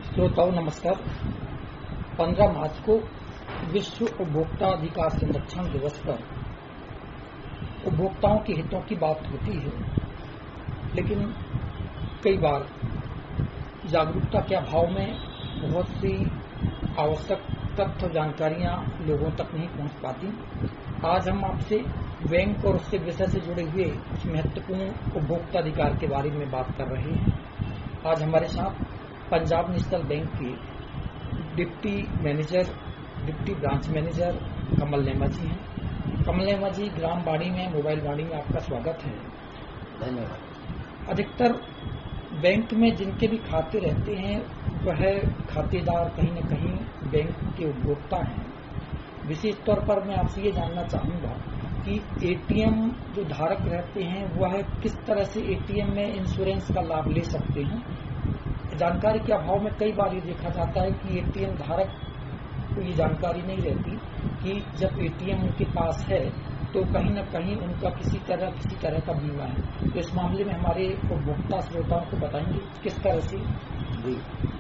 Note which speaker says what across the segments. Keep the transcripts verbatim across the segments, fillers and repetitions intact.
Speaker 1: श्रोताओं नमस्कार। पंद्रह मार्च को विश्व उपभोक्ता अधिकार संरक्षण दिवस पर उपभोक्ताओं के हितों की बात होती है, लेकिन कई बार जागरूकता के अभाव में बहुत सी आवश्यक तथ्य जानकारियां लोगों तक नहीं पहुंच पाती। आज हम आपसे बैंक और उससे विषय से जुड़े हुए कुछ महत्वपूर्ण उपभोक्ता अधिकार के बारे में बात कर रहे हैं। आज हमारे साथ पंजाब नेशनल बैंक के deputy manager deputy branch manager Kamal Nema ji हैं। कमल नेमा जी, ग्राम बाड़ी में मोबाइल बाड़ी में आपका स्वागत है।
Speaker 2: धन्यवाद।
Speaker 1: अधिकतर बैंक में जिनके भी खाते रहते हैं वह खातेदार कहीं न कहीं बैंक के उपभोक्ता हैं। विशेष तौर पर मैं आपसे ये जानना चाहूंगा कि एटीएम जो धारक रहते हैं वह किस तरह से एटीएम में इंश्योरेंस का लाभ ले सकते हैं। जानकारी के अभाव में कई बार ये देखा जाता है कि एटीएम धारक को ये जानकारी नहीं रहती कि जब एटीएम उनके पास है तो कहीं न कहीं उनका किसी तरह किसी तरह का बीमा है। तो इस मामले में हमारे उपभोक्ता श्रोताओं को बताएंगे किस तरह से।
Speaker 2: जी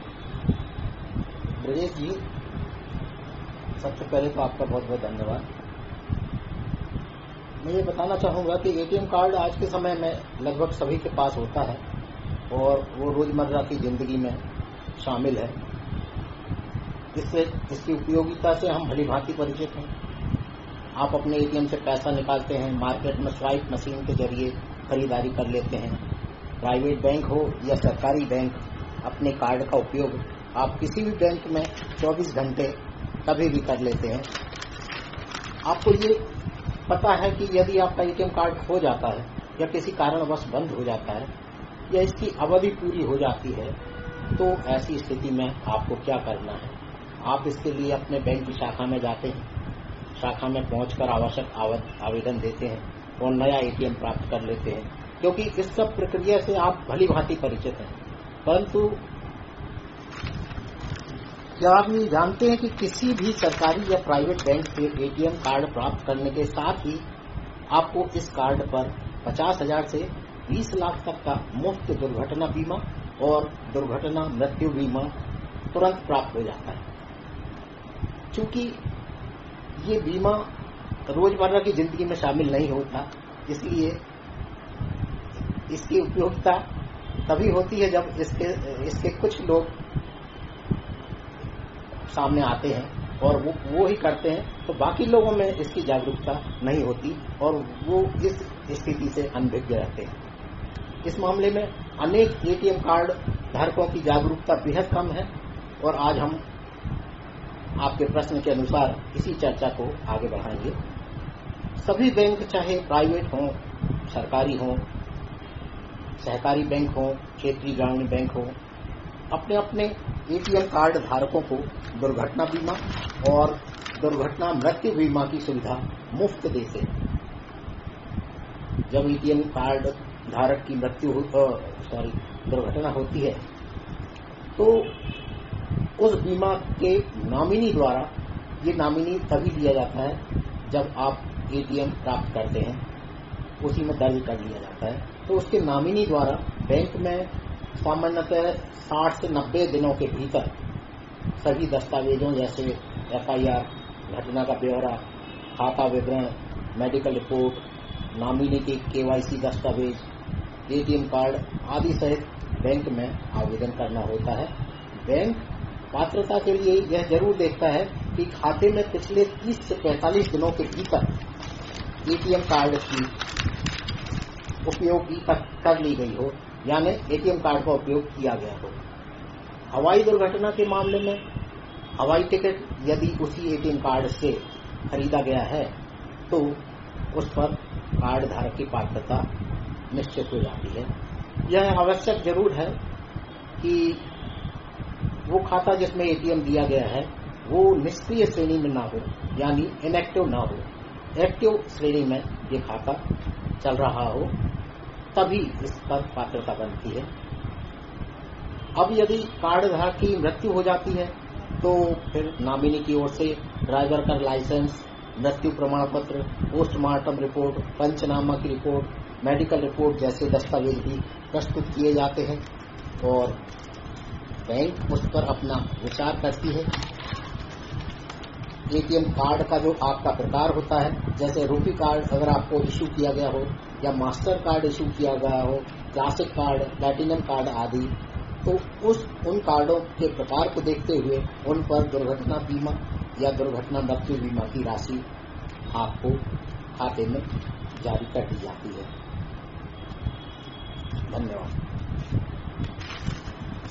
Speaker 2: ब्रजेश जी, सबसे पहले तो आपका बहुत बहुत धन्यवाद। मैं ये बताना चाहूंगा कि एटीएम कार्ड आज के समय में लगभग सभी के पास होता है और वो रोजमर्रा की जिंदगी में शामिल है। इससे इसकी उपयोगिता से हम भली भांति परिचित हैं। आप अपने एटीएम से पैसा निकालते हैं, मार्केट में स्वाइप मशीन के जरिए खरीदारी कर लेते हैं। प्राइवेट बैंक हो या सरकारी बैंक, अपने कार्ड का उपयोग आप किसी भी बैंक में चौबीस घंटे कभी भी कर लेते हैं। आपको ये पता है कि यदि आपका एटीएम कार्ड खो जाता है या किसी कारणवश बंद हो जाता है या इसकी अवधि पूरी हो जाती है तो ऐसी स्थिति में आपको क्या करना है। आप इसके लिए अपने बैंक की शाखा में जाते हैं, शाखा में पहुंचकर आवश्यक आवेदन देते हैं और नया एटीएम प्राप्त कर लेते हैं, क्योंकि इस सब प्रक्रिया से आप भली भांति परिचित हैं। परंतु क्या आप ये जानते हैं कि किसी भी सरकारी या प्राइवेट बैंक से एटीएम कार्ड प्राप्त करने के साथ ही आपको इस कार्ड पर पचास हजार से बीस लाख तक का मुफ्त दुर्घटना बीमा और दुर्घटना मृत्यु बीमा तुरंत प्राप्त हो जाता है। चूंकि ये बीमा रोजमर्रा की जिंदगी में शामिल नहीं होता, इसलिए इसकी उपयोगिता तभी होती है जब इसके इसके कुछ लोग सामने आते हैं और वो वो ही करते हैं, तो बाकी लोगों में इसकी जागरूकता नहीं होती और वो इस स्थिति से अनभिज्ञ रहते हैं। इस मामले में अनेक एटीएम कार्ड धारकों की जागरूकता बेहद कम है और आज हम आपके प्रश्न के अनुसार इसी चर्चा को आगे बढ़ाएंगे। सभी बैंक, चाहे प्राइवेट हों, सरकारी हों, सहकारी बैंक हों, क्षेत्रीय ग्रामीण बैंक हों, अपने अपने एटीएम कार्ड धारकों को दुर्घटना बीमा और दुर्घटना मृत्यु बीमा की सुविधा मुफ्त देते हैं। जब एटीएम कार्ड धारक की मृत्यु सॉरी दुर्घटना होती है तो उस बीमा के नॉमिनी द्वारा, ये नॉमिनी तभी दिया जाता है जब आप एटीएम प्राप्त करते हैं, उसी में दर्ज कर लिया जाता है। तो उसके नॉमिनी द्वारा बैंक में सामान्यतः साठ से नब्बे दिनों के भीतर सभी दस्तावेजों जैसे एफआईआर, घटना का ब्यौरा, खाता विवरण, मेडिकल रिपोर्ट, नॉमिनी के केवाईसी दस्तावेज, एटीएम कार्ड आदि सहित बैंक में आवेदन करना होता है। बैंक पात्रता के लिए यह जरूर देखता है कि खाते में पिछले तीस से पैंतालीस दिनों के भीतर एटीएम कार्ड की उपयोगिता कर ली गई हो, यानी एटीएम कार्ड का उपयोग किया गया हो। हवाई दुर्घटना के मामले में हवाई टिकट यदि उसी एटीएम कार्ड से खरीदा गया है तो उस पर कार्ड धारक की पात्रता निश्चित हो जाती है। यह आवश्यक जरूर है कि वो खाता जिसमें एटीएम दिया गया है वो निष्क्रिय श्रेणी में ना हो, यानी इनएक्टिव ना हो। एक्टिव श्रेणी में ये खाता चल रहा हो, तभी इस पर पात्रता बनती है। अब यदि कार्ड धारक की मृत्यु हो जाती है तो फिर नॉमिनी की ओर से ड्राइवर का लाइसेंस, मृत्यु प्रमाण पत्र, पोस्टमार्टम रिपोर्ट, पंचनामा की रिपोर्ट, मेडिकल रिपोर्ट जैसे दस्तावेज भी प्रस्तुत किए जाते हैं और बैंक उस पर अपना विचार करती है। एटीएम कार्ड का जो आपका प्रकार होता है, जैसे रूपी कार्ड अगर आपको इशू किया गया हो या मास्टर कार्ड इशू किया गया हो, क्लासिक कार्ड, प्लैटिनम कार्ड आदि, तो उस उन कार्डों के प्रकार को देखते हुए उन पर दुर्घटना बीमा या दुर्घटना मृत्यु बीमा की राशि आपको खाते में जारी कर दी जाती है। धन्यवाद।